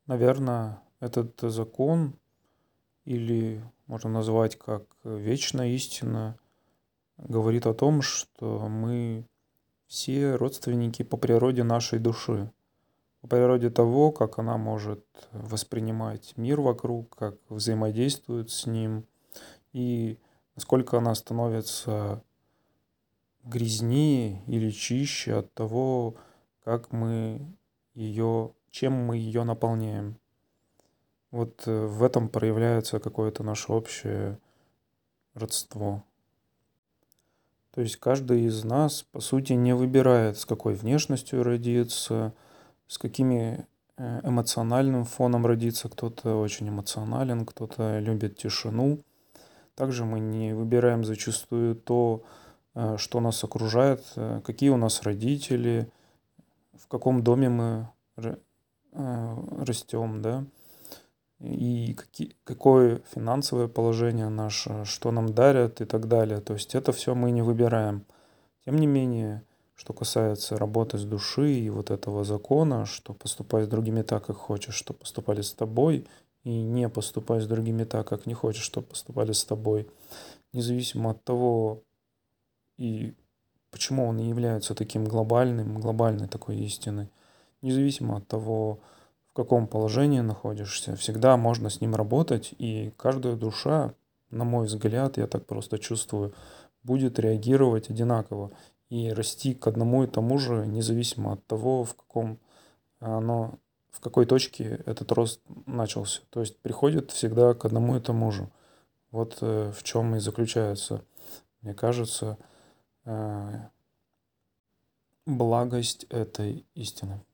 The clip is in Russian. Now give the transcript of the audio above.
Наверное, этот закон, или можно назвать как вечная истина, говорит о том, что мы все родственники по природе нашей души, по природе того, как она может воспринимать мир вокруг, как взаимодействует с ним, и насколько она становится грязнее или чище от того, чем мы ее наполняем. Вот в этом проявляется какое-то наше общее родство. То есть каждый из нас, по сути, не выбирает, с какой внешностью родиться, с какими эмоциональным фоном родиться. Кто-то очень эмоционален, кто-то любит тишину. Также мы не выбираем зачастую то, что нас окружает, какие у нас родители, в каком доме мы растем, да, и какое финансовое положение наше, что нам дарят и так далее. То есть это все мы не выбираем. Тем не менее, что касается работы с душой и вот этого закона, что поступай с другими так, как хочешь, что поступали с тобой, и не поступай с другими так, как не хочешь, что поступали с тобой, независимо от того, и почему он не является таким глобальной такой истиной, независимо от того, в каком положении находишься, всегда можно с ним работать, и каждая душа, на мой взгляд, я так просто чувствую, будет реагировать одинаково и расти к одному и тому же, независимо от того, в какой точке этот рост начался. То есть приходит всегда к одному и тому же. Вот в чем и заключается, мне кажется, благость этой истины.